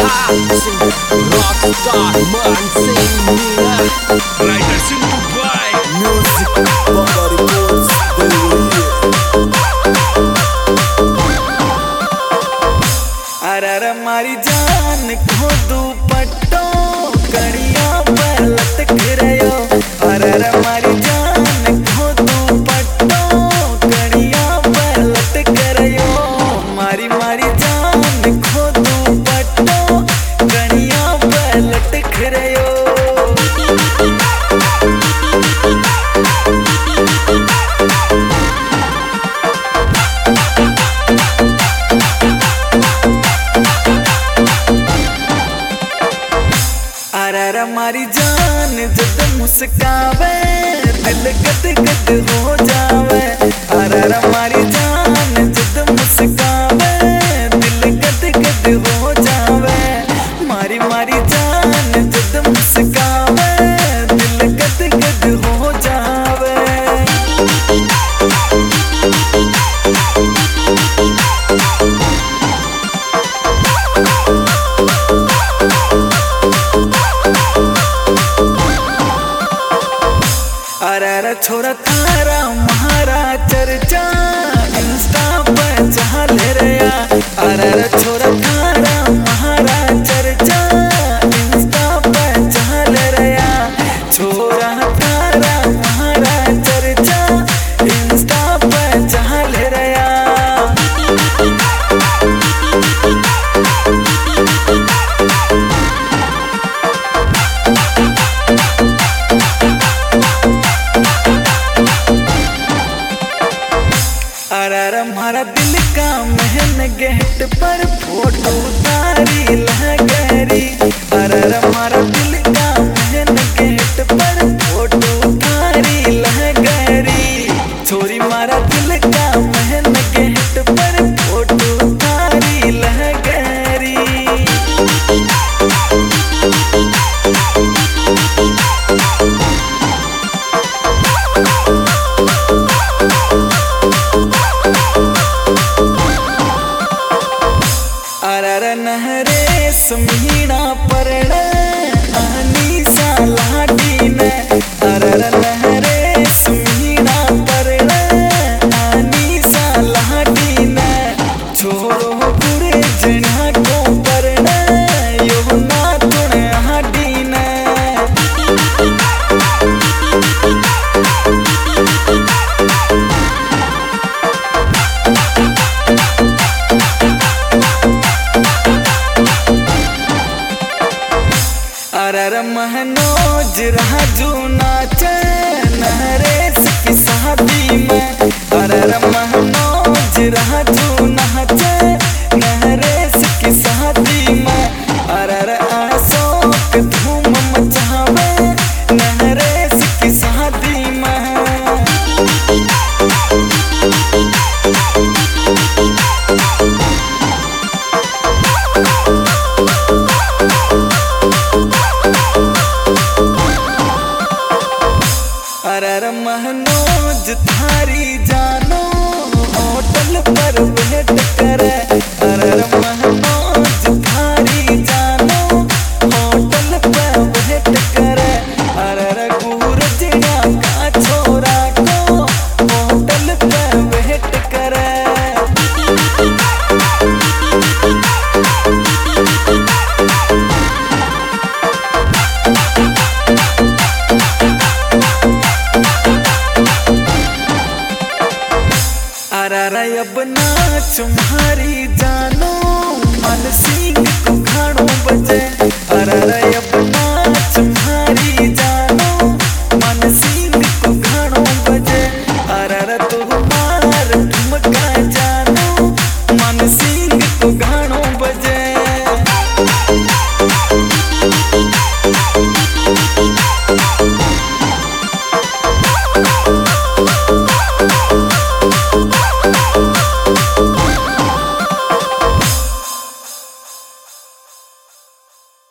Rockstar man sing Riders in Dubai Music Baba Records अरे मारी जान को दुपट्टो कड़िया पर लटक रयो अरे मारी जान को दुपट्टो कड़िया पर लटक रयो मारी मारी जान को दुपट्टो कड़िया पर लटक रयो अरे मारी जान जब मुस्कावे दिल गद गद हो जावे अरे मारी जान जब मुस्कावे दिल गद गद हो जावे मारी मारी जान जब मुस्कावे दिल गद गद हो जावे अरे छोरा थारा महारा चर्चा इंस्टा पर चल रया अरे छोरा थारा महारा चर्चा इंस्टा पर चल रया छोरा थारा महारा चर्चा इंस्टा पर चल रया अरे हमारा दिल का महन गेट पर फोटो तारी लहगरी अरे हमारा दिल का महन गेट पर फोटो तारी लहगरी छोरी मारा दिल का महन गेट पर फोटो तारी लहगरी अरे नहरे सुमीना परण आनी सा लाडी ने अरे नहरे सुमीना परण आनी सा लाडी ने छोरो पूरे जना को परण यो ना तुण हाडी ने अरे महनोज राजू नाचे नहरेश की शादी में अरे महनोज राजू नाचे नहरेश की शादी में अरे अशोक धूम मचावे नहरेश की शादी में अरे महनोज थारी जानो होटल पर वेट करे अरे महनोज थारी जानो होटल पर वेट करे अरे गुरजिया का छोरा को होटल पर वेट करे अरे अब नाच तुम्हारी जानो मन सिंह को खाड़ो बजे अरे